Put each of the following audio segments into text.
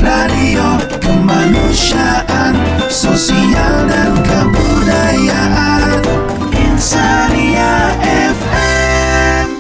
Radio Kemanusiaan Sosial dan Kebudayaan Insania FM.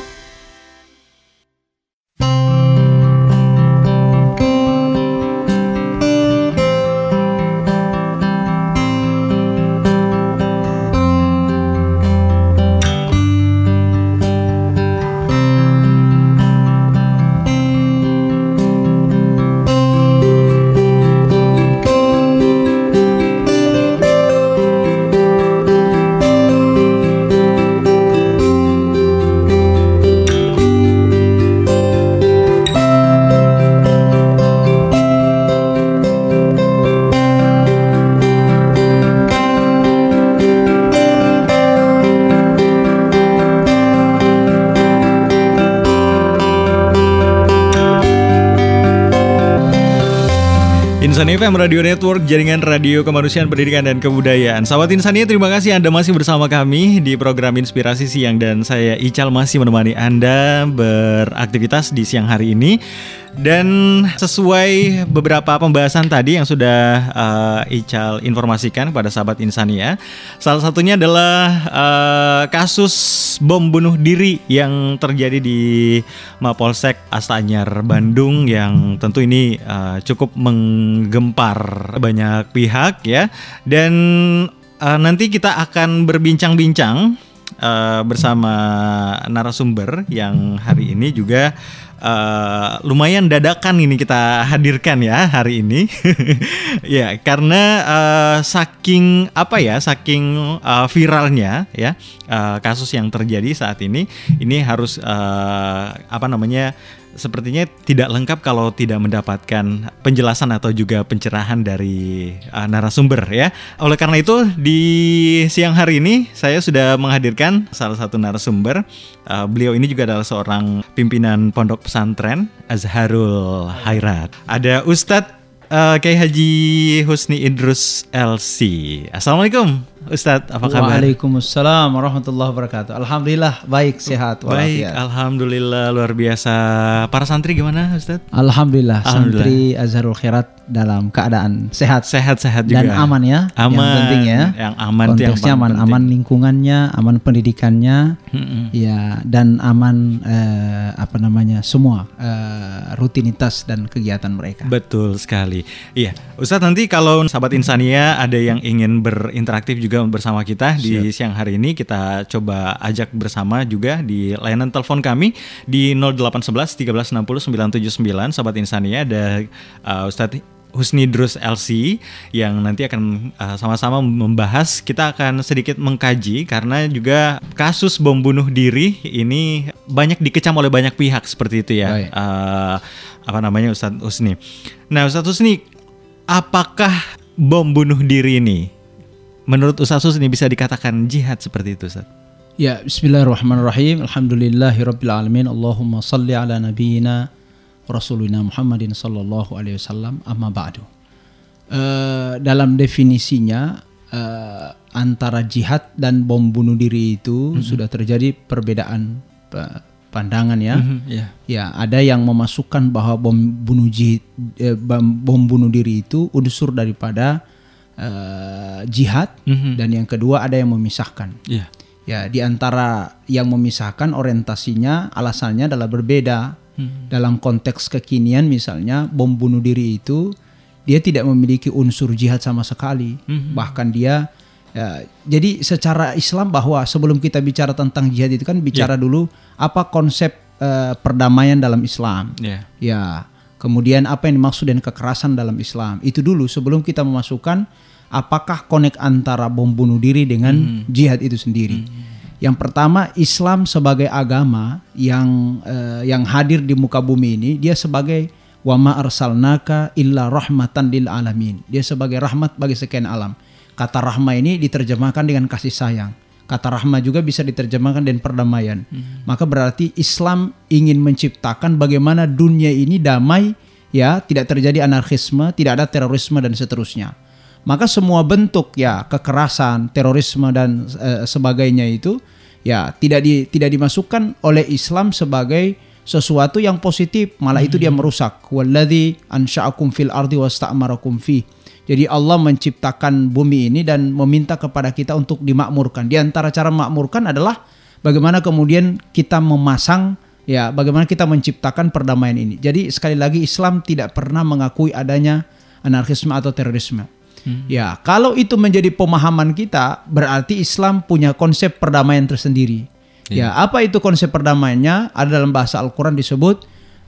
Insania FM Radio Network, jaringan radio kemanusiaan, pendidikan dan kebudayaan. Sahabat Insania, terima kasih Anda masih bersama kami di program Inspirasi Siang, dan saya Ical masih menemani Anda beraktivitas di siang hari ini. Dan sesuai beberapa pembahasan tadi yang sudah Ical informasikan kepada sahabat Insania, salah satunya adalah kasus bom bunuh diri yang terjadi di Mapolsek Astanyar, Bandung, yang tentu ini cukup menggempar banyak pihak ya. Dan nanti kita akan berbincang-bincang bersama narasumber yang hari ini juga lumayan dadakan ini kita hadirkan ya hari ini. Ya, karena saking viralnya ya kasus yang terjadi saat ini harus sepertinya tidak lengkap kalau tidak mendapatkan penjelasan atau juga pencerahan dari narasumber ya. Oleh karena itu di siang hari ini saya sudah menghadirkan salah satu narasumber. Beliau ini juga adalah seorang pimpinan pondok pesantren Azharul Khairat. Ada Ustadz Kiai Haji Husni Idrus LC. Assalamualaikum Ustadz, apa kabar? Waalaikumsalam warahmatullahi wabarakatuh. Alhamdulillah baik, sehat walafiat. Baik, alhamdulillah, luar biasa. Para santri gimana Ustadz? Alhamdulillah, santri Azharul Khairat dalam keadaan sehat juga. Dan aman ya. Aman. Yang penting ya. Yang aman. Konteksnya aman lingkungannya, aman pendidikannya, ya, dan aman semua rutinitas dan kegiatan mereka. Betul sekali. Iya, Ustadz, nanti kalau sahabat Insania ada yang ingin berinteraktif juga bersama kita di siang hari ini, kita coba ajak bersama juga di layanan telepon kami di 0811 1360 979. Sahabat Insania, ada Ustadz Husni Idrus LC yang nanti akan sama-sama membahas. Kita akan sedikit mengkaji karena juga kasus bom bunuh diri ini banyak dikecam oleh banyak pihak seperti itu ya. Ustadz Husni. Nah, Ustadz Husni, apakah bom bunuh diri ini menurut Ustadz Husni bisa dikatakan jihad seperti itu, Ustadz? Ya, bismillahirrahmanirrahim. Alhamdulillahirabbil alamin. Allahumma shalli ala nabiyyina Rasulina Muhammadin sallallahu alaihi wasallam, amma ba'du. Dalam definisinya antara jihad dan bom bunuh diri itu sudah terjadi perbedaan pandangan ya. Ya, ada yang memasukkan bahwa bom bunuh diri itu unsur daripada jihad, dan yang kedua ada yang memisahkan. Ya, di antara yang memisahkan orientasinya, alasannya adalah berbeda. Dalam konteks kekinian misalnya bom bunuh diri itu dia tidak memiliki unsur jihad sama sekali. Bahkan dia jadi secara Islam, bahwa sebelum kita bicara tentang jihad itu kan bicara dulu apa konsep perdamaian dalam Islam. Ya, kemudian apa yang dimaksud dengan kekerasan dalam Islam. Itu dulu sebelum kita memasukkan apakah connect antara bom bunuh diri dengan jihad itu sendiri. Yang pertama, Islam sebagai agama yang hadir di muka bumi ini, dia sebagai wa ma arsalnaka illa rahmatan lil alamin. Dia sebagai rahmat bagi sekian alam. Kata rahmah ini diterjemahkan dengan kasih sayang. Kata rahmah juga bisa diterjemahkan dengan perdamaian. Maka berarti Islam ingin menciptakan bagaimana dunia ini damai, ya, tidak terjadi anarkisme, tidak ada terorisme dan seterusnya. Maka semua bentuk ya kekerasan, terorisme dan sebagainya itu ya tidak dimasukkan oleh Islam sebagai sesuatu yang positif, malah itu dia merusak. Walladzi ansha'akum fil ardi wasta'marakum fi. Jadi Allah menciptakan bumi ini dan meminta kepada kita untuk dimakmurkan. Di antara cara memakmurkan adalah bagaimana kemudian kita memasang, ya, bagaimana kita menciptakan perdamaian ini. Jadi sekali lagi Islam tidak pernah mengakui adanya anarkisme atau terorisme. Ya, kalau itu menjadi pemahaman kita, berarti Islam punya konsep perdamaian tersendiri. Ya, apa itu konsep perdamaiannya? Ada dalam bahasa Al-Quran disebut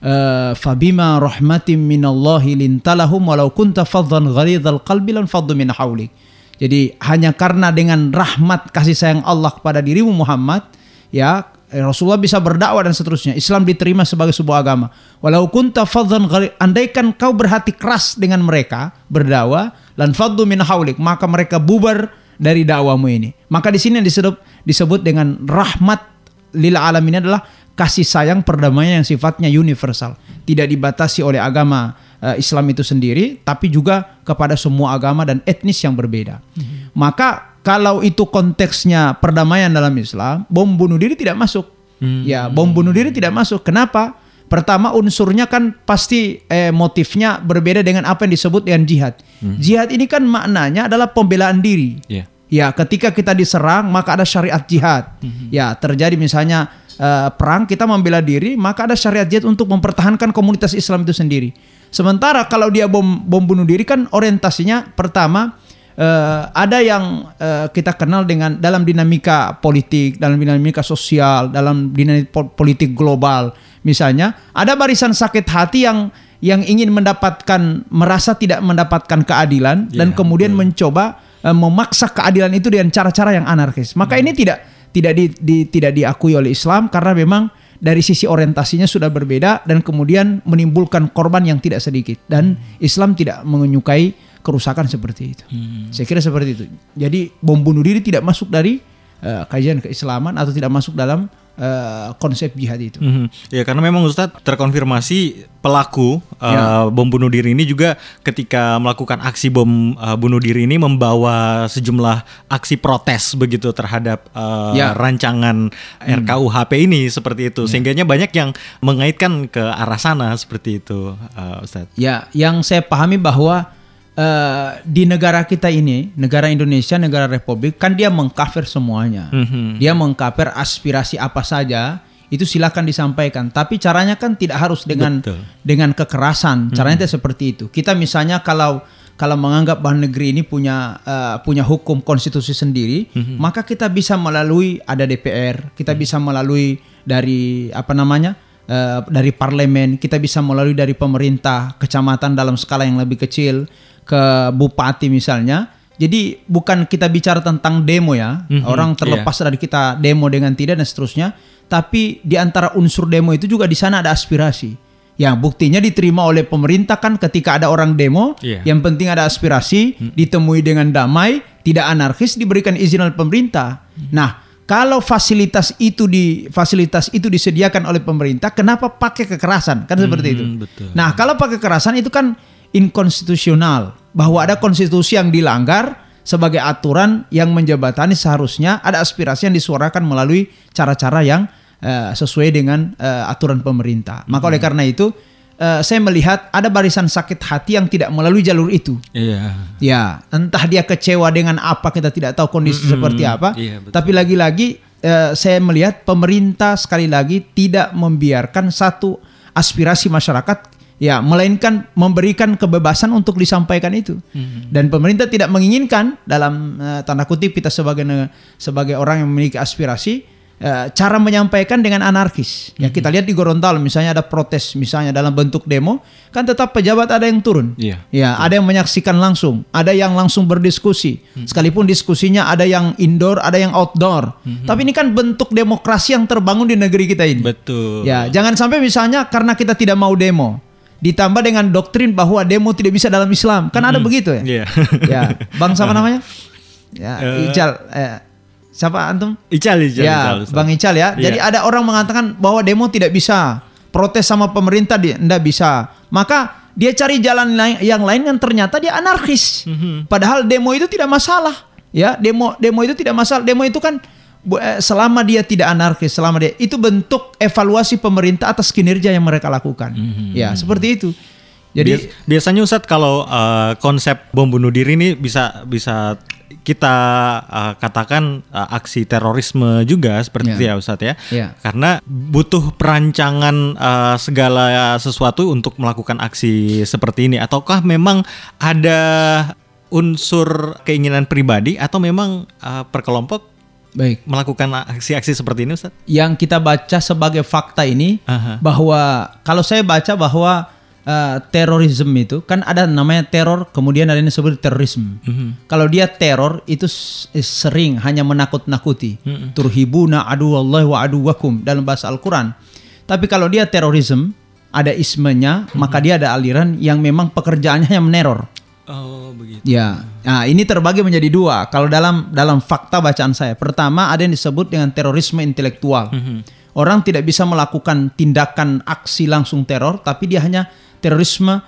fabima rahmatim minallahi lintalahum walau kunta faddan ghalidhal qalbi lan faddu min hawlik. Jadi hanya karena dengan rahmat kasih sayang Allah kepada dirimu Muhammad, ya, Rasulullah bisa berdakwah dan seterusnya. Islam diterima sebagai sebuah agama. Walau kunta faddan ghalidhal, andaikan kau berhati keras dengan mereka berdakwah, lan faddu min hawlik, maka mereka bubar dari dakwamu ini. Maka di sini yang disebut dengan rahmat lil alamin adalah kasih sayang perdamaian yang sifatnya universal, tidak dibatasi oleh agama Islam itu sendiri, tapi juga kepada semua agama dan etnis yang berbeda. Maka kalau itu konteksnya perdamaian dalam Islam, bom bunuh diri tidak masuk. Ya, bom bunuh diri tidak masuk. Kenapa? Pertama, unsurnya kan pasti motifnya berbeda dengan apa yang disebut dengan jihad. Jihad ini kan maknanya adalah pembelaan diri. Ya, ketika kita diserang maka ada syariat jihad. Ya, terjadi misalnya perang, kita membela diri, maka ada syariat jihad untuk mempertahankan komunitas Islam itu sendiri. Sementara kalau dia bom bunuh diri kan orientasinya pertama ada yang kita kenal dengan dalam dinamika politik, dalam dinamika sosial, dalam dinamika politik global. Misalnya ada barisan sakit hati yang ingin merasa tidak mendapatkan keadilan dan kemudian mencoba memaksa keadilan itu dengan cara-cara yang anarkis. Maka ini tidak diakui oleh Islam karena memang dari sisi orientasinya sudah berbeda dan kemudian menimbulkan korban yang tidak sedikit, dan Islam tidak menyukai kerusakan seperti itu. Saya kira seperti itu. Jadi bom bunuh diri tidak masuk dari kajian keislaman atau tidak masuk dalam konsep jihad itu. Ya, karena memang Ustadz terkonfirmasi pelaku bom bunuh diri ini juga ketika melakukan aksi bom bunuh diri ini membawa sejumlah aksi protes begitu terhadap rancangan RKUHP ini seperti itu, sehingganya banyak yang mengaitkan ke arah sana seperti itu, Ustadz. Ya, yang saya pahami bahwa di negara kita ini, negara Indonesia, negara Republik, kan dia mengkafir semuanya. Dia mengkafir aspirasi apa saja, itu silakan disampaikan. Tapi caranya kan tidak harus dengan kekerasan. Caranya tidak seperti itu. Kita misalnya kalau menganggap bahwa negeri ini punya hukum konstitusi sendiri, maka kita bisa melalui ada DPR, kita bisa melalui dari dari parlemen, kita bisa melalui dari pemerintah, kecamatan dalam skala yang lebih kecil, ke bupati misalnya. Jadi bukan kita bicara tentang demo ya, orang terlepas dari kita demo dengan tidak dan seterusnya, tapi di antara unsur demo itu juga di sana ada aspirasi. Ya, buktinya diterima oleh pemerintah kan ketika ada orang demo, yang penting ada aspirasi, ditemui dengan damai, tidak anarkis, diberikan izin oleh pemerintah. Nah, kalau fasilitas itu disediakan oleh pemerintah, kenapa pakai kekerasan? Kan seperti itu. Betul. Nah, kalau pakai kekerasan itu kan inkonstitusional, bahwa ada konstitusi yang dilanggar sebagai aturan yang menjembatani seharusnya ada aspirasi yang disuarakan melalui cara-cara yang sesuai dengan aturan pemerintah. Maka oleh karena itu saya melihat ada barisan sakit hati yang tidak melalui jalur itu. Ya, entah dia kecewa dengan apa, kita tidak tahu kondisi seperti apa. Tapi lagi-lagi saya melihat pemerintah sekali lagi tidak membiarkan satu aspirasi masyarakat, ya, melainkan memberikan kebebasan untuk disampaikan itu. Dan pemerintah tidak menginginkan dalam tanda kutip kita sebagai orang yang memiliki aspirasi, cara menyampaikan dengan anarkis. Ya, kita lihat di Gorontalo misalnya ada protes misalnya dalam bentuk demo, kan tetap pejabat ada yang turun. Ya, ada yang menyaksikan langsung, ada yang langsung berdiskusi. Sekalipun diskusinya ada yang indoor, ada yang outdoor. Tapi ini kan bentuk demokrasi yang terbangun di negeri kita ini. Betul. Ya, jangan sampai misalnya karena kita tidak mau demo, ditambah dengan doktrin bahwa demo tidak bisa dalam Islam. Kan ada begitu ya? Ya, Bang siapa namanya? Ya, Ical. Siapa antum? Ical. Ya, Bang Ical ya. Jadi ada orang mengatakan bahwa demo tidak bisa, protes sama pemerintah tidak bisa. Maka dia cari jalan yang lain yang ternyata dia anarkis. Padahal demo itu tidak masalah. Ya, demo itu tidak masalah. Demo itu kan selama dia tidak anarkis, selama dia itu bentuk evaluasi pemerintah atas kinerja yang mereka lakukan. Ya, seperti itu. Jadi biasanya Ustadz kalau konsep bom bunuh diri ini bisa kita katakan aksi terorisme juga seperti itu ya Ustadz ya. Karena butuh perancangan segala sesuatu untuk melakukan aksi seperti ini, ataukah memang ada unsur keinginan pribadi atau memang per kelompok melakukan aksi-aksi seperti ini Ustadz? Yang kita baca sebagai fakta ini bahwa kalau saya baca bahwa terorisme itu kan ada namanya teror, kemudian ada yang disebut terorisme. Kalau dia teror itu sering hanya menakut-nakuti. Turhibuna aduwallahi wa aduwakum dalam bahasa Al-Quran. Tapi kalau dia terorisme ada ismenya, maka dia ada aliran yang memang pekerjaannya hanya meneror. Oh begitu. Ya, nah ini terbagi menjadi dua. Kalau dalam fakta bacaan saya, pertama ada yang disebut dengan terorisme intelektual. Orang tidak bisa melakukan tindakan aksi langsung teror, tapi dia hanya terorisme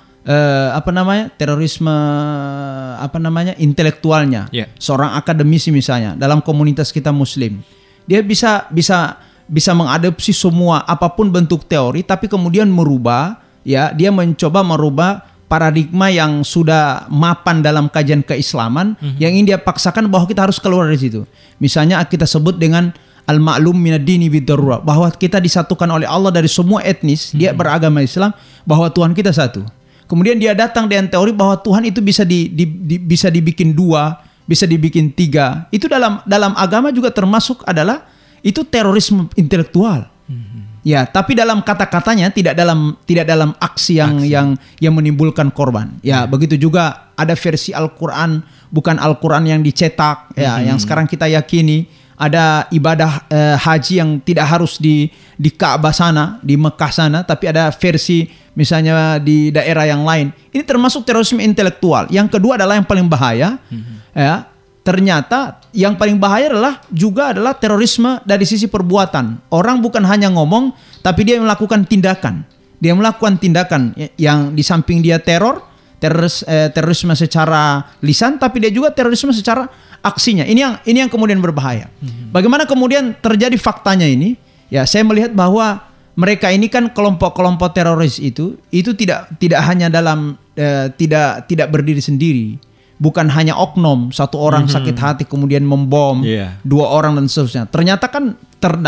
intelektualnya. Seorang akademisi misalnya dalam komunitas kita Muslim, dia bisa mengadopsi semua apapun bentuk teori, tapi kemudian merubah, ya dia mencoba merubah paradigma yang sudah mapan dalam kajian keislaman, yang ingin dia paksakan bahwa kita harus keluar dari situ. Misalnya kita sebut dengan al-ma'lum minad-dini bid-darurah, bahwa kita disatukan oleh Allah dari semua etnis, dia beragama Islam, bahwa Tuhan kita satu. Kemudian dia datang dengan teori bahwa Tuhan itu bisa dibikin dua, bisa dibikin tiga. Itu dalam agama juga termasuk adalah itu terorisme intelektual. Ya, tapi dalam kata-katanya tidak dalam aksi yang menimbulkan korban. Ya, begitu juga ada versi Al-Qur'an, bukan Al-Qur'an yang dicetak, ya, yang sekarang kita yakini. Ada ibadah haji yang tidak harus di Ka'bah sana, di Mekah sana, tapi ada versi misalnya di daerah yang lain. Ini termasuk terorisme intelektual. Yang kedua adalah yang paling bahaya. Ya, ternyata yang paling bahaya adalah terorisme dari sisi perbuatan. Orang bukan hanya ngomong, tapi dia melakukan tindakan. Dia melakukan tindakan yang di samping dia terorisme secara lisan, tapi dia juga terorisme secara aksinya. Ini yang kemudian berbahaya. Bagaimana kemudian terjadi faktanya ini? Ya, saya melihat bahwa mereka ini kan kelompok-kelompok teroris itu tidak hanya dalam tidak berdiri sendiri. Bukan hanya oknum, satu orang sakit hati kemudian membom, dua orang dan seterusnya. Ternyata kan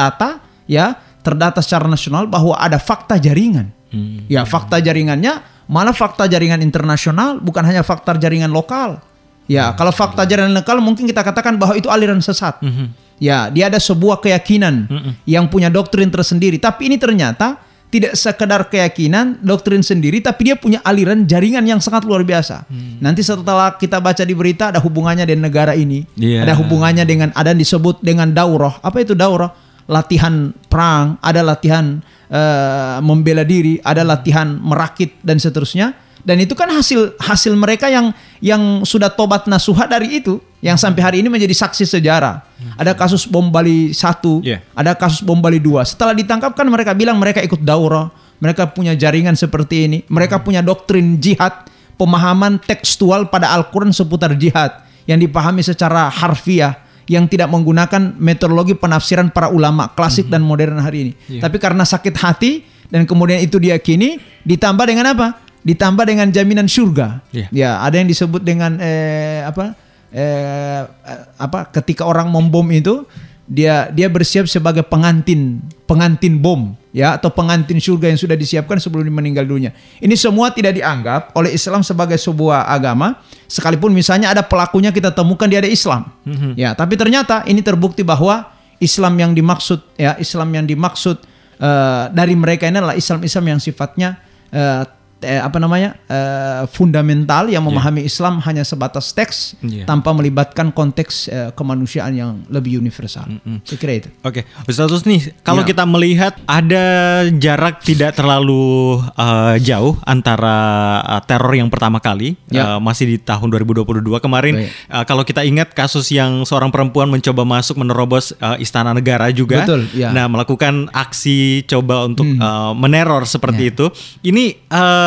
terdata secara nasional bahwa ada fakta jaringan. Ya, fakta jaringannya malah fakta jaringan internasional, bukan hanya fakta jaringan lokal. Ya, kalau fakta jaringan lokal mungkin kita katakan bahwa itu aliran sesat. Ya, dia ada sebuah keyakinan yang punya doktrin tersendiri. Tapi ini ternyata tidak sekedar keyakinan, doktrin sendiri, tapi dia punya aliran jaringan yang sangat luar biasa. Nanti setelah kita baca di berita ada hubungannya dengan negara ini, ada hubungannya dengan, ada yang disebut dengan daurah. Apa itu daurah? Latihan perang, ada latihan membela diri, ada latihan merakit dan seterusnya. Dan itu kan hasil mereka yang sudah tobat nasuha dari itu, yang sampai hari ini menjadi saksi sejarah. Ada kasus bom Bali 1, ada kasus bom Bali 2. Setelah ditangkap kan mereka bilang mereka ikut daurah, mereka punya jaringan seperti ini, mereka punya doktrin jihad, pemahaman tekstual pada Al-Quran seputar jihad yang dipahami secara harfiah, yang tidak menggunakan metodologi penafsiran para ulama klasik dan modern hari ini. Tapi karena sakit hati dan kemudian itu diyakini, ditambah dengan apa? Ditambah dengan jaminan surga. Ya, ada yang disebut dengan ketika orang membom itu dia bersiap sebagai pengantin bom, ya, atau pengantin surga yang sudah disiapkan sebelum dia meninggal dunia. Ini semua tidak dianggap oleh Islam sebagai sebuah agama, sekalipun misalnya ada pelakunya kita temukan dia ada Islam. Ya, tapi ternyata ini terbukti bahwa Islam yang dimaksud dari mereka ini adalah Islam yang sifatnya fundamental, yang memahami Islam hanya sebatas teks tanpa melibatkan konteks kemanusiaan yang lebih universal. Saya kira itu. Oke, Ustaz nih, kalau kita melihat ada jarak tidak terlalu jauh antara teror yang pertama kali, masih di tahun 2022 kemarin. Kalau kita ingat kasus yang seorang perempuan mencoba masuk menerobos Istana Negara juga. Betul, melakukan aksi coba untuk meneror seperti itu. Ini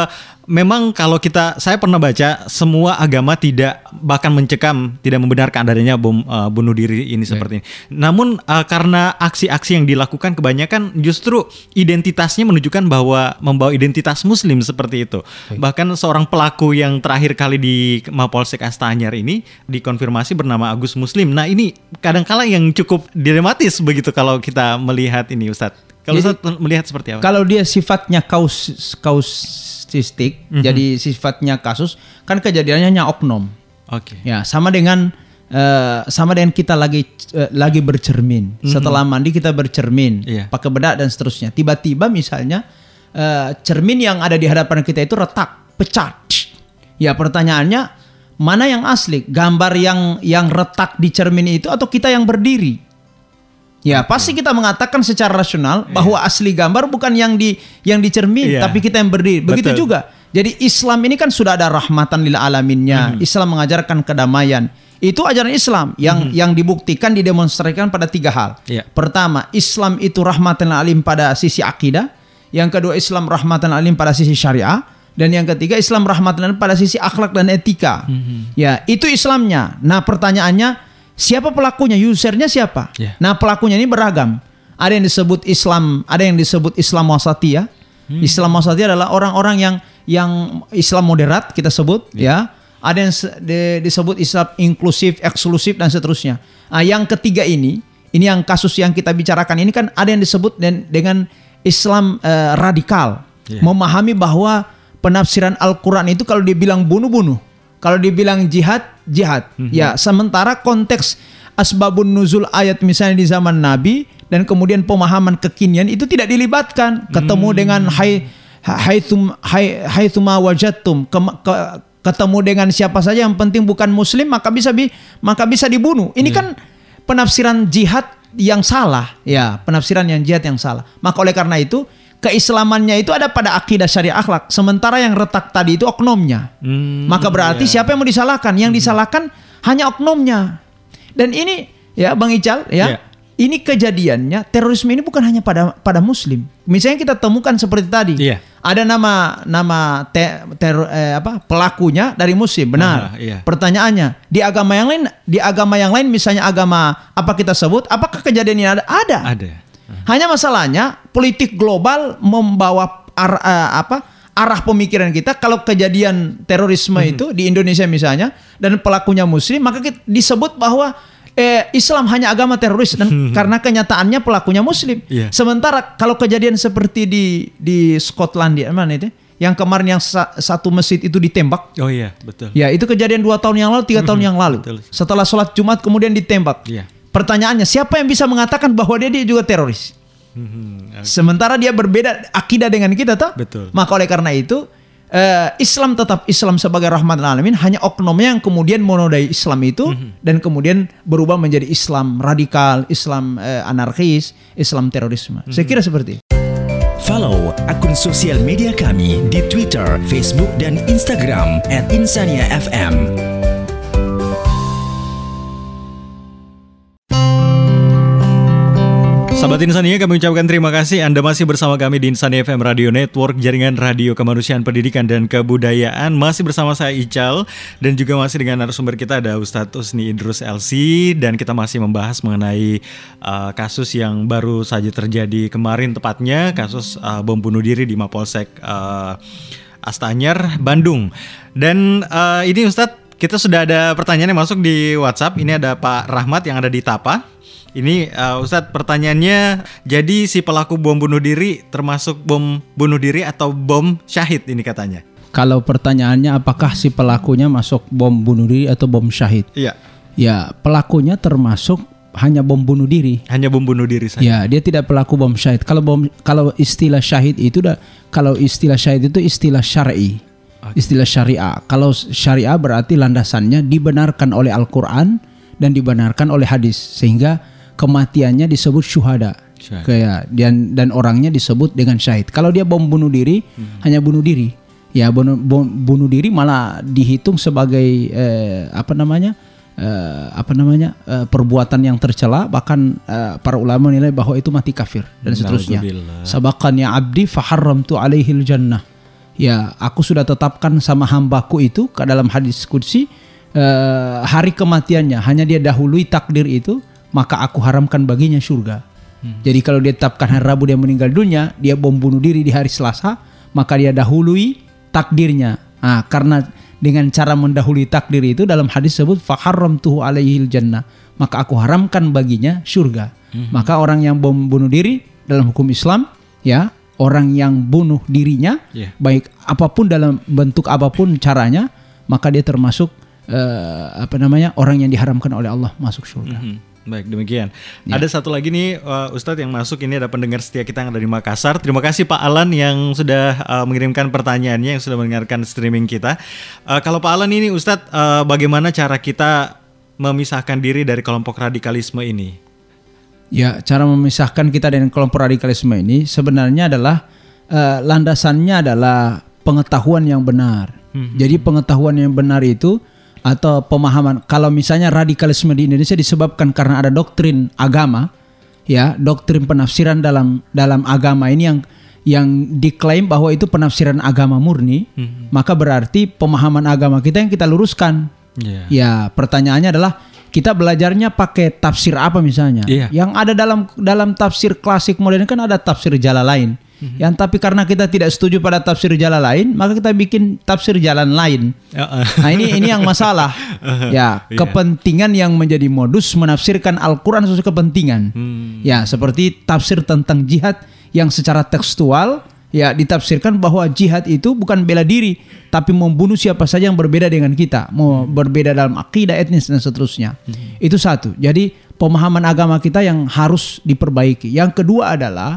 memang kalau saya pernah baca semua agama tidak bahkan mencekam, tidak membenarkan adanya bom bunuh diri ini seperti ini. Namun karena aksi-aksi yang dilakukan kebanyakan justru identitasnya menunjukkan bahwa membawa identitas Muslim seperti itu. Bahkan seorang pelaku yang terakhir kali di Mapolsek Astanyar ini dikonfirmasi bernama Agus Muslim. Nah ini kadang-kala yang cukup dilematis begitu kalau kita melihat ini, Ustadz. Kalau Ustaz melihat seperti apa? Kalau dia sifatnya kausistik, jadi sifatnya kasus, kan kejadiannya hanya oknum. Oke. Ya, sama dengan kita lagi bercermin. Setelah mandi kita bercermin, pakai bedak dan seterusnya. Tiba-tiba misalnya cermin yang ada di hadapan kita itu retak, pecah. Ya, pertanyaannya mana yang asli? Gambar yang retak di cermin itu atau kita yang berdiri? Ya, pasti kita mengatakan secara rasional bahwa asli gambar bukan yang di cermin, tapi kita yang berdiri. Begitu juga. Jadi Islam ini kan sudah ada rahmatan lil alaminnya. Islam mengajarkan kedamaian. Itu ajaran Islam yang dibuktikan, didemonstrasikan pada 3 hal. Pertama, Islam itu rahmatan lil alamin pada sisi akidah. Yang kedua, Islam rahmatan lil alamin pada sisi syariah. Dan yang ketiga, Islam rahmatan lil alamin pada sisi akhlak dan etika. Ya, itu Islamnya. Nah, pertanyaannya, siapa pelakunya? Usernya siapa? Nah, pelakunya ini beragam. Ada yang disebut Islam, ada yang disebut Islam wasatiyah. Islam wasatiyah adalah orang-orang yang Islam moderat kita sebut, ya. Ada yang disebut Islam inklusif, eksklusif dan seterusnya. Nah, yang ketiga ini yang kasus yang kita bicarakan ini kan ada yang disebut dengan Islam radikal. Memahami bahwa penafsiran Al-Quran itu kalau dibilang bunuh-bunuh, kalau dibilang jihad. Ya, sementara konteks asbabun nuzul ayat misalnya di zaman Nabi dan kemudian pemahaman kekinian itu tidak dilibatkan. Ketemu dengan haitsuma wajadtum, ketemu dengan siapa saja yang penting bukan muslim maka bisa dibunuh. Ini kan penafsiran jihad yang salah, ya, penafsiran yang jihad yang salah. Maka oleh karena itu keislamannya itu ada pada akidah syariah akhlak. Sementara yang retak tadi itu oknumnya. Maka berarti siapa yang mau disalahkan? Yang disalahkan hanya oknumnya. Dan ini ya Bang Ical ya. Ini kejadiannya terorisme ini bukan hanya pada muslim. Misalnya kita temukan seperti tadi. Ada nama pelakunya dari muslim, benar. Pertanyaannya, di agama yang lain misalnya agama apa kita sebut, apakah kejadian ini ada? Ada. Hanya masalahnya politik global membawa arah pemikiran kita. Kalau kejadian terorisme itu di Indonesia misalnya dan pelakunya muslim, maka kita disebut bahwa Islam hanya agama teroris dan karena kenyataannya pelakunya muslim. Sementara kalau kejadian seperti di Skotlandia mana itu? Yang kemarin yang satu masjid itu ditembak. Oh iya, betul. Ya, itu kejadian 2 tahun yang lalu, 3 tahun yang lalu. Betul. Setelah sholat Jumat kemudian ditembak. Pertanyaannya, siapa yang bisa mengatakan bahwa dia juga teroris? Sementara dia berbeda akidah dengan kita, toh? Betul. Maka oleh karena itu, Islam tetap Islam sebagai rahmatan alamin, hanya oknumnya yang kemudian menodai Islam itu dan kemudian berubah menjadi Islam radikal, Islam anarkis, Islam terorisme. Saya kira seperti itu. Follow akun sosial media kami di Twitter, Facebook, dan Instagram @insaniafm. Sahabat Insania, kami ucapkan terima kasih Anda masih bersama kami di Insania FM Radio Network, jaringan radio kemanusiaan, pendidikan, dan kebudayaan. Masih bersama saya Ical dan juga masih dengan narasumber kita ada Ustadz Usni Idrus LC. Dan kita masih membahas mengenai kasus yang baru saja terjadi kemarin, tepatnya kasus bom bunuh diri di Mapolsek Astanyar, Bandung. Dan ini Ustadz, kita sudah ada pertanyaan yang masuk di WhatsApp. Ini ada Pak Rahmat yang ada di Tapa. Ini Ustadz, pertanyaannya, jadi si pelaku bom bunuh diri termasuk bom bunuh diri atau bom syahid ini katanya? Kalau pertanyaannya apakah si pelakunya masuk bom bunuh diri atau bom syahid? Iya. Ya, pelakunya termasuk hanya bom bunuh diri. Hanya bom bunuh diri saja. Ya, dia tidak pelaku bom syahid. Kalau istilah syahid itu istilah syar'i. Istilah syariah. Kalau syariah berarti landasannya dibenarkan oleh Al-Qur'an dan dibenarkan oleh hadis, sehingga kematiannya disebut syuhada. Dan orangnya disebut dengan syahid. Kalau dia bom bunuh diri, hanya bunuh diri. Ya, bunuh diri malah dihitung sebagai perbuatan yang tercela. Bahkan para ulama menilai bahwa itu mati kafir dan seterusnya. Sabaqani abdi faharramtu alaihil jannah. ya aku sudah tetapkan sama hambaku itu ke dalam hadis qudsi hari kematiannya hanya dia dahului takdir itu, maka aku haramkan baginya surga. Jadi kalau dia tetapkan hari Rabu dia meninggal dunia, dia bom bunuh diri di hari Selasa, maka dia dahului takdirnya. Nah, karena dengan cara mendahului takdir itu dalam hadis sebut faharramtuhu alaihil jannah, maka aku haramkan baginya surga. Maka orang yang bom bunuh diri dalam hukum Islam, ya, orang yang bunuh dirinya, baik apapun dalam bentuk apapun caranya, maka dia termasuk orang yang diharamkan oleh Allah masuk surga. Baik, demikian. Ya. Ada satu lagi nih Ustadz yang masuk, ini ada pendengar setia kita yang ada di Makassar. Terima kasih Pak Alan yang sudah mengirimkan pertanyaannya, yang sudah mendengarkan streaming kita. Kalau Pak Alan ini Ustadz, bagaimana cara kita memisahkan diri dari kelompok radikalisme ini? Ya, cara memisahkan kita dari kelompok radikalisme ini sebenarnya adalah landasannya adalah pengetahuan yang benar. Jadi pengetahuan yang benar itu atau pemahaman, kalau misalnya radikalisme di Indonesia disebabkan karena ada doktrin agama, ya, doktrin penafsiran dalam agama ini yang diklaim bahwa itu penafsiran agama murni, maka berarti pemahaman agama kita yang kita luruskan. Ya, pertanyaannya adalah kita belajarnya pakai tafsir apa misalnya? Yang ada dalam tafsir klasik modern kan ada tafsir Jalalain. Yang tapi karena kita tidak setuju pada tafsir Jalalain, maka kita bikin tafsir jalan lain. Nah, ini yang masalah. Ya, kepentingan yang menjadi modus menafsirkan Al-Qur'an sesuai kepentingan. Ya, seperti tafsir tentang jihad yang secara tekstual ya ditafsirkan bahwa jihad itu bukan bela diri, tapi membunuh siapa saja yang berbeda dengan kita, mau berbeda dalam akidah, etnis dan seterusnya. Itu satu. Jadi pemahaman agama kita yang harus diperbaiki. Yang kedua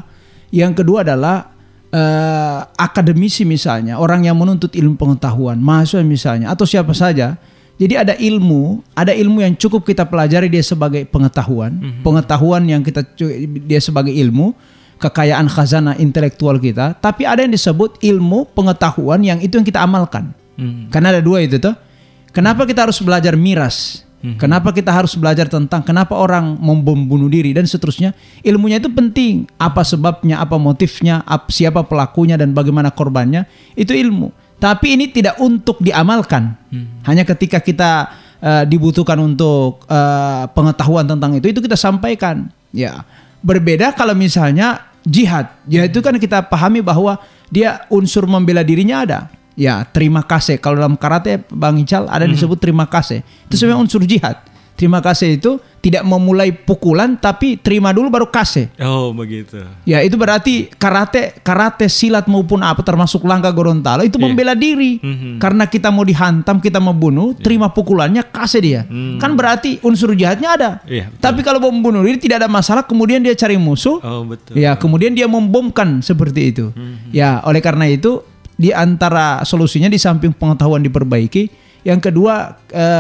adalah akademisi misalnya, orang yang menuntut ilmu pengetahuan, mahasiswa misalnya, atau siapa saja. Jadi ada ilmu yang cukup kita pelajari dia sebagai pengetahuan, pengetahuan yang dia sebagai ilmu, kekayaan khazanah intelektual kita. Tapi ada yang disebut ilmu pengetahuan yang itu yang kita amalkan. Karena ada dua itu tuh. Kenapa kita harus belajar miras? Kenapa kita harus belajar tentang kenapa orang membom bunuh diri dan seterusnya? Ilmunya itu penting. Apa sebabnya, apa motifnya, siapa pelakunya dan bagaimana korbannya? Itu ilmu. Tapi ini tidak untuk diamalkan. Hanya ketika kita dibutuhkan untuk pengetahuan tentang itu kita sampaikan. Ya, berbeda kalau misalnya jihad. Jihad itu kan kita pahami bahwa dia unsur membela dirinya ada. Ya, terima kasih. Kalau dalam karate Bang Ical ada disebut terima kasih. Itu sebenarnya unsur jihad. Terima kasih itu tidak memulai pukulan tapi terima dulu baru kasih. Oh, begitu. Ya, itu berarti karate silat maupun apa termasuk langkah Gorontalo itu membela diri. Karena kita mau dihantam, kita mau bunuh, terima pukulannya, kasih dia. Kan berarti unsur jihadnya ada. Tapi kalau mau membunuh diri tidak ada masalah, kemudian dia cari musuh. Oh, betul. Ya, kemudian dia membomkan seperti itu. Ya, oleh karena itu di antara solusinya di samping pengetahuan diperbaiki, yang kedua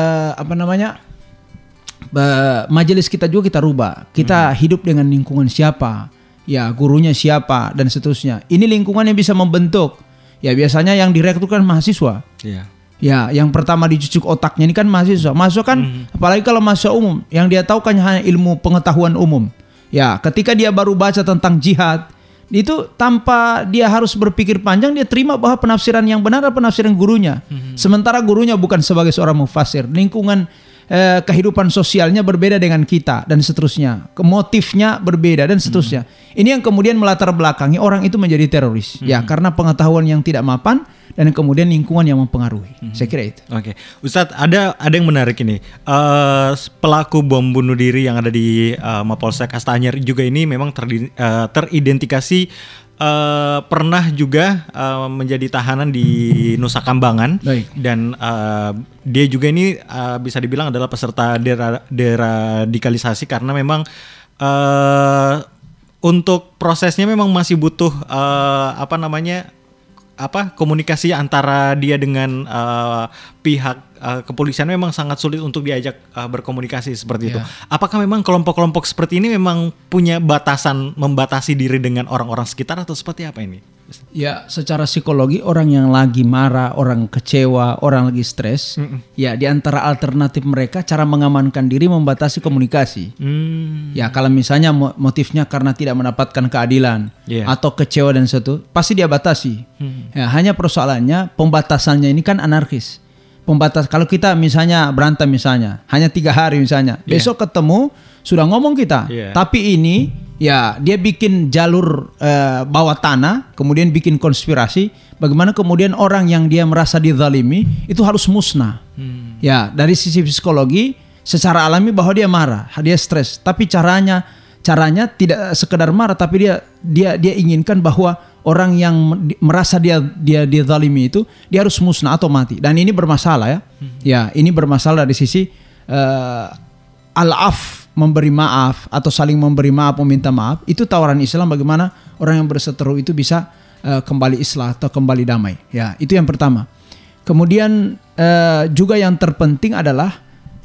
majelis kita juga kita rubah. Kita hidup dengan lingkungan siapa, ya gurunya siapa dan seterusnya. Ini lingkungan yang bisa membentuk. Ya biasanya yang direkrut kan mahasiswa. Ya, yang pertama dicucuk otaknya ini kan mahasiswa. Mahasiswa kan apalagi kalau mahasiswa umum, yang dia tahu kan hanya ilmu pengetahuan umum. Ya, ketika dia baru baca tentang jihad, itu tanpa dia harus berpikir panjang, dia terima bahwa penafsiran yang benar adalah penafsiran gurunya. Sementara gurunya bukan sebagai seorang mufassir. Lingkungan kehidupan sosialnya berbeda dengan kita dan seterusnya. Motifnya berbeda dan seterusnya. Ini yang kemudian melatar belakangi orang itu menjadi teroris. Ya, karena pengetahuan yang tidak mapan dan kemudian lingkungan yang mempengaruhi. Saya kira itu. Oke. Ustadz, ada yang menarik ini. Pelaku bom bunuh diri yang ada di Mapolsek Astanyar juga ini memang teridentifikasi pernah juga menjadi tahanan di Nusa Kambangan. Dan dia juga ini bisa dibilang adalah peserta deradikalisasi karena memang untuk prosesnya memang masih butuh komunikasi antara dia dengan pihak kepolisian memang sangat sulit untuk diajak berkomunikasi seperti itu. Apakah memang kelompok-kelompok seperti ini memang punya batasan, membatasi diri dengan orang-orang sekitar atau seperti apa ini? Ya, secara psikologi orang yang lagi marah, orang kecewa, orang lagi stres, ya di antara alternatif mereka cara mengamankan diri membatasi komunikasi. Ya, kalau misalnya motifnya karena tidak mendapatkan keadilan atau kecewa dan sesuatu, pasti dia batasi. Ya, hanya persoalannya pembatasannya ini kan anarkis. Kalau kita misalnya berantem misalnya hanya 3 hari misalnya, besok ketemu sudah ngomong kita, tapi ini ya dia bikin jalur bawah tanah, kemudian bikin konspirasi. Bagaimana kemudian orang yang dia merasa dizalimi itu harus musnah. Ya, dari sisi psikologi secara alami bahwa dia marah, dia stres, tapi caranya tidak sekedar marah, tapi dia inginkan bahwa orang yang merasa dia dizalimi itu dia harus musnah atau mati. Dan ini bermasalah ya. Ya, ini bermasalah dari sisi al-af, memberi maaf atau saling memberi maaf, meminta maaf. Itu tawaran Islam bagaimana orang yang berseteru itu bisa kembali islah atau kembali damai. Ya, itu yang pertama. Kemudian juga yang terpenting adalah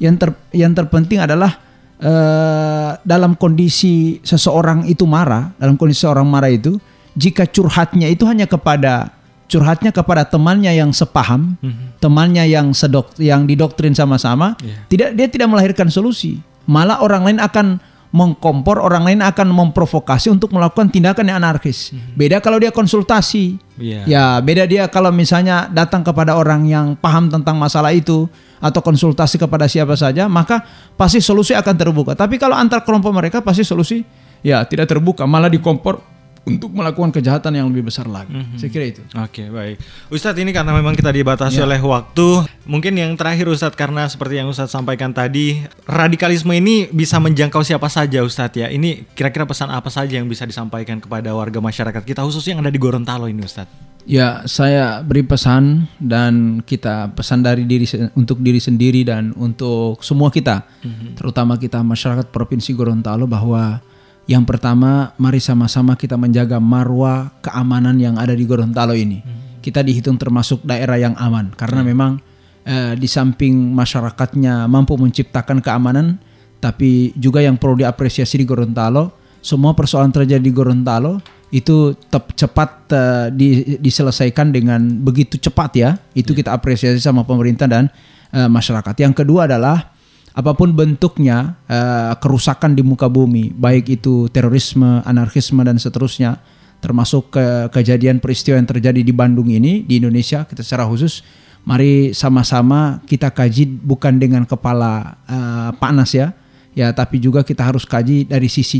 dalam kondisi seseorang itu marah, dalam kondisi seorang marah itu, jika curhatnya itu hanya kepada temannya yang sepaham, temannya yang didoktrin sama-sama, dia tidak melahirkan solusi. Malah orang lain akan mengkompor, orang lain akan memprovokasi untuk melakukan tindakan yang anarkis. Beda kalau dia konsultasi. Ya, beda dia kalau misalnya datang kepada orang yang paham tentang masalah itu atau konsultasi kepada siapa saja, maka pasti solusi akan terbuka. Tapi kalau antar kelompok mereka pasti solusi ya tidak terbuka, malah dikompor untuk melakukan kejahatan yang lebih besar lagi. Saya kira itu. Oke, baik. Ustadz, ini karena memang kita dibatasi oleh waktu, mungkin yang terakhir Ustadz, karena seperti yang Ustadz sampaikan tadi, radikalisme ini bisa menjangkau siapa saja Ustadz ya. Ini kira-kira pesan apa saja yang bisa disampaikan kepada warga masyarakat kita, khususnya yang ada di Gorontalo ini Ustadz? Ya, saya beri pesan dan kita pesan dari untuk diri sendiri dan untuk semua kita, terutama kita masyarakat Provinsi Gorontalo, bahwa yang pertama, mari sama-sama kita menjaga marwah keamanan yang ada di Gorontalo ini. Kita dihitung termasuk daerah yang aman karena memang di samping masyarakatnya mampu menciptakan keamanan, tapi juga yang perlu diapresiasi di Gorontalo, semua persoalan terjadi di Gorontalo itu cepat diselesaikan dengan begitu cepat ya. Itu kita apresiasi sama pemerintah dan masyarakat. Yang kedua adalah apapun bentuknya kerusakan di muka bumi, baik itu terorisme, anarkisme dan seterusnya, termasuk kejadian peristiwa yang terjadi di Bandung ini, di Indonesia kita secara khusus, mari sama-sama kita kaji bukan dengan kepala panas ya, tapi juga kita harus kaji dari sisi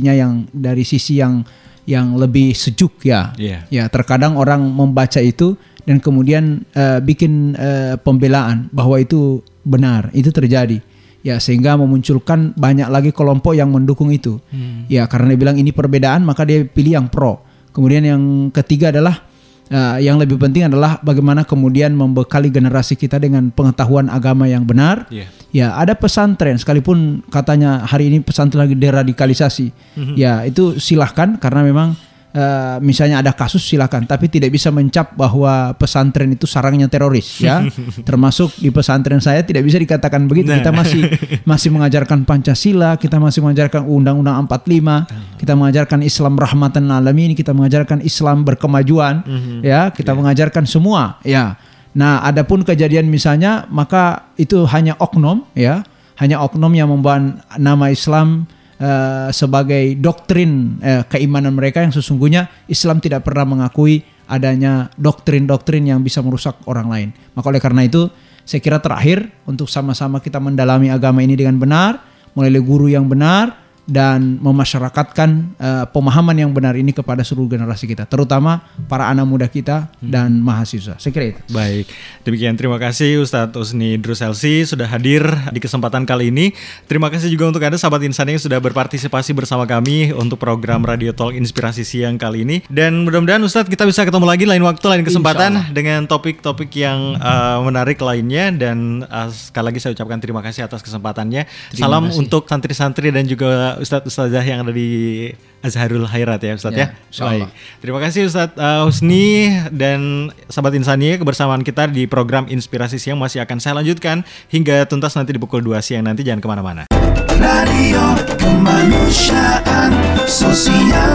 yang lebih sejuk ya. Ya, terkadang orang membaca itu dan kemudian bikin pembelaan bahwa itu benar, itu terjadi. Ya, sehingga memunculkan banyak lagi kelompok yang mendukung itu. Ya, karena dia bilang ini perbedaan, maka dia pilih yang pro. Kemudian yang ketiga adalah yang lebih penting adalah bagaimana kemudian membekali generasi kita dengan pengetahuan agama yang benar. Ya, ada pesantren sekalipun katanya hari ini pesantren lagi deradikalisasi. Ya, itu silahkan karena memang misalnya ada kasus silakan, tapi tidak bisa mencap bahwa pesantren itu sarangnya teroris ya. Termasuk di pesantren saya tidak bisa dikatakan begitu. Kita masih mengajarkan Pancasila, kita masih mengajarkan Undang-Undang 45, kita mengajarkan Islam rahmatan lil alamin, kita mengajarkan Islam berkemajuan ya, kita mengajarkan semua ya. Nah, adapun kejadian misalnya maka itu hanya oknum ya, hanya oknum yang membawa nama Islam sebagai doktrin keimanan mereka, yang sesungguhnya Islam tidak pernah mengakui adanya doktrin-doktrin yang bisa merusak orang lain. Maka oleh karena itu saya kira terakhir untuk sama-sama kita mendalami agama ini dengan benar, mulai dari guru yang benar dan memasyarakatkan pemahaman yang benar ini kepada seluruh generasi kita, terutama para anak muda kita dan mahasiswa. Saya kira itu. Baik, demikian terima kasih Ustadz Usni Idrus Elsi sudah hadir di kesempatan kali ini. Terima kasih juga untuk Anda sahabat Insania yang sudah berpartisipasi bersama kami untuk program Radio Talk Inspirasi Siang kali ini. Dan mudah-mudahan Ustadz kita bisa ketemu lagi lain waktu, lain kesempatan dengan topik-topik yang menarik lainnya. Dan sekali lagi saya ucapkan terima kasih atas kesempatannya. Salam untuk santri-santri dan juga Ustadz-Ustadzah yang ada di Azharul Khairat ya Ustadz ya. Baik. Terima kasih Ustadz Husni dan sahabat Insania, kebersamaan kita di program Inspirasi Siang masih akan saya lanjutkan hingga tuntas nanti di pukul 2 siang nanti. Jangan kemana-mana. Radio Kemanusiaan Sosial